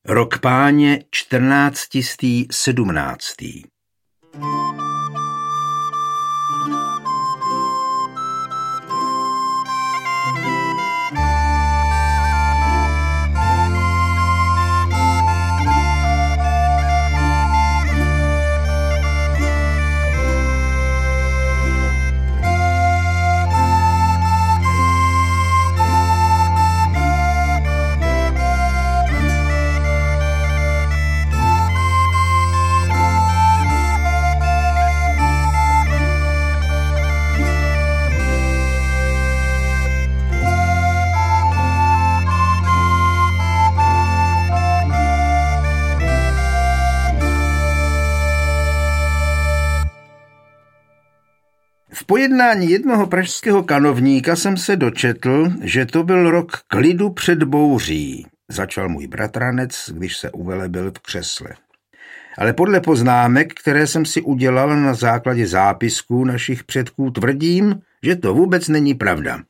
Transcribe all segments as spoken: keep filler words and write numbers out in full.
Rok páně čtrnáctistý sedmnáctý. V pojednání jednoho pražského kanovníka jsem se dočetl, že to byl rok klidu před bouří, začal můj bratranec, když se uvelebil v křesle. Ale podle poznámek, které jsem si udělal na základě zápisků našich předků, tvrdím, že to vůbec není pravda.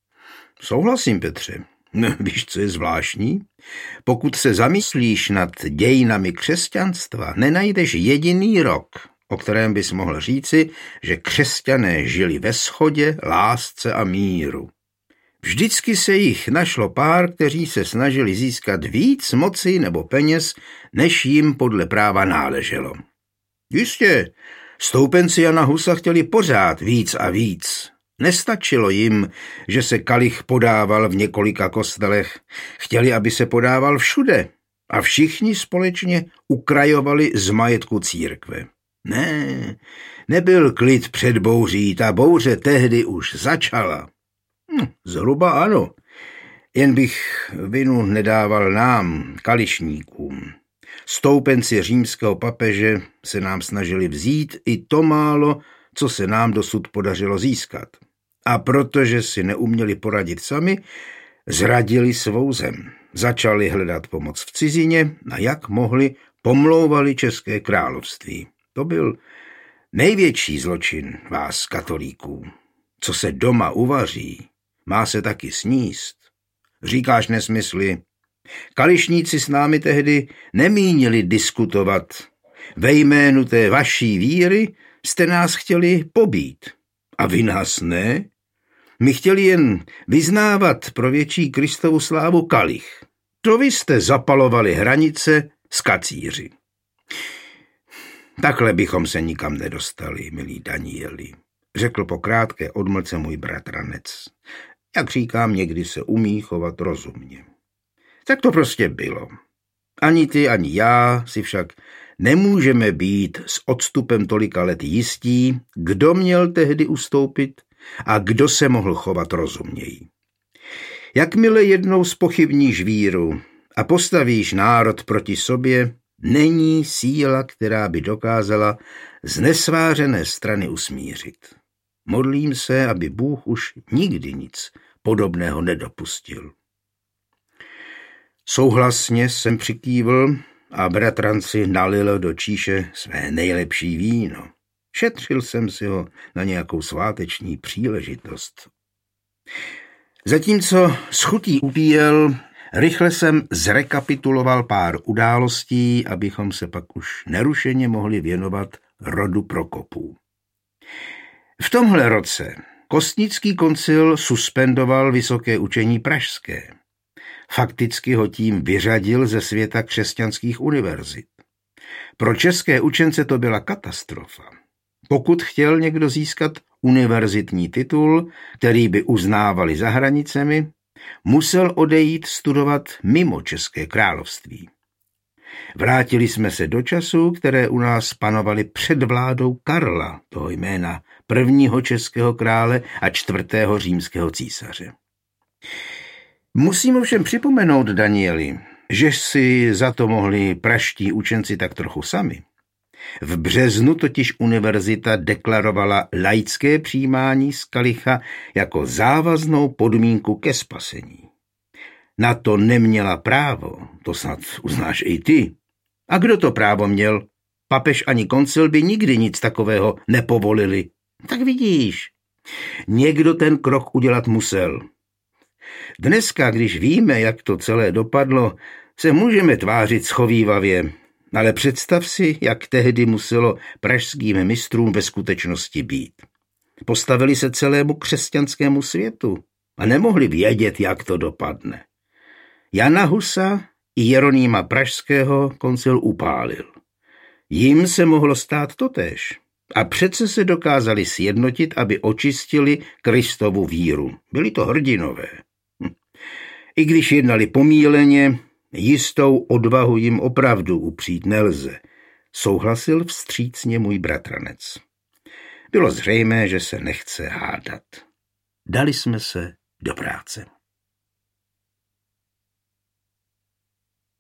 Souhlasím, Petře. No, víš, co je zvláštní? Pokud se zamyslíš nad dějinami křesťanstva, nenajdeš jediný rok, o kterém bys mohl říci, že křesťané žili ve shodě, lásce a míru. Vždycky se jich našlo pár, kteří se snažili získat víc moci nebo peněz, než jim podle práva náleželo. Jistě, stoupenci Jana Husa chtěli pořád víc a víc. Nestačilo jim, že se kalich podával v několika kostelech. Chtěli, aby se podával všude a všichni společně ukrajovali z majetku církve. Ne, nebyl klid před bouří, ta bouře tehdy už začala. Hm, zhruba ano, jen bych vinu nedával nám, kališníkům. Stoupenci římského papeže se nám snažili vzít i to málo, co se nám dosud podařilo získat. A protože si neuměli poradit sami, zradili svou zem. Začali hledat pomoc v cizině a jak mohli, pomlouvali České království. To byl největší zločin vás, katolíků. Co se doma uvaří, má se taky sníst. Říkáš nesmysly. Kališníci s námi tehdy nemínili diskutovat. Ve jménu té vaší víry jste nás chtěli pobít. A vy nás ne? My chtěli jen vyznávat pro větší Kristovu slávu kalich. To vy jste zapalovali hranice s kacíři. Takhle bychom se nikam nedostali, milí Danieli, řekl po krátké odmlce můj bratranec. Jak říkám, někdy se umí chovat rozumně. Tak to prostě bylo. Ani ty, ani já si však nemůžeme být s odstupem tolika let jistí, kdo měl tehdy ustoupit a kdo se mohl chovat rozumněji. Jakmile jednou zpochybníš víru a postavíš národ proti sobě, není síla, která by dokázala znesvářené strany usmířit. Modlím se, aby Bůh už nikdy nic podobného nedopustil. Souhlasně jsem přikývl a bratranci nalil do číše své nejlepší víno. Šetřil jsem si ho na nějakou sváteční příležitost. Zatímco s chutí upíjel, rychle jsem zrekapituloval pár událostí, abychom se pak už nerušeně mohli věnovat rodu Prokopů. V tomhle roce Kostnický koncil suspendoval vysoké učení pražské. Fakticky ho tím vyřadil ze světa křesťanských univerzit. Pro české učence to byla katastrofa. Pokud chtěl někdo získat univerzitní titul, který by uznávali za hranicemi, musel odejít studovat mimo České království. Vrátili jsme se do časů, které u nás panovaly před vládou Karla, toho jména prvního českého krále a čtvrtého římského císaře. Musím ovšem připomenout, Danieli, že si za to mohli praští učenci tak trochu sami. V březnu totiž univerzita deklarovala laické přijímání z kalicha jako závaznou podmínku ke spasení. Na to neměla právo, to snad uznáš i ty. A kdo to právo měl? Papež ani koncil by nikdy nic takového nepovolili. Tak vidíš, někdo ten krok udělat musel. Dneska, když víme, jak to celé dopadlo, se můžeme tvářit schovívavě, ale představ si, jak tehdy muselo pražským mistrům ve skutečnosti být. Postavili se celému křesťanskému světu a nemohli vědět, jak to dopadne. Jana Husa i Jeronýma Pražského koncil upálil. Jim se mohlo stát totéž. A přece se dokázali sjednotit, aby očistili Kristovu víru. Byli to hrdinové. Hm. I když jednali pomíleně, jistou odvahu jim opravdu upřít nelze. Souhlasil vstřícně můj bratranec. Bylo zřejmé, že se nechce hádat. Dali jsme se do práce.